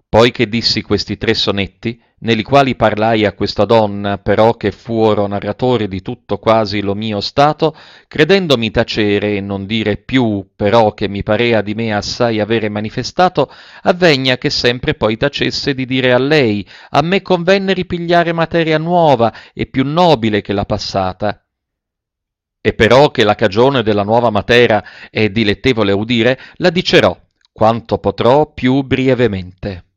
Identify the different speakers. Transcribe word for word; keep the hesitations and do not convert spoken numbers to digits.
Speaker 1: Poi che dissi questi tre sonetti, nelli quali parlai a questa donna, però che fuoro narratori di tutto quasi lo mio stato, credendomi tacere e non dire più, però che mi parea di me assai avere manifestato, avvegna che sempre poi tacesse di dire a lei, a me convenne ripigliare materia nuova e più nobile che la passata. E però che la cagione della nuova matera è dilettevole udire, la dicerò, quanto potrò più brievemente.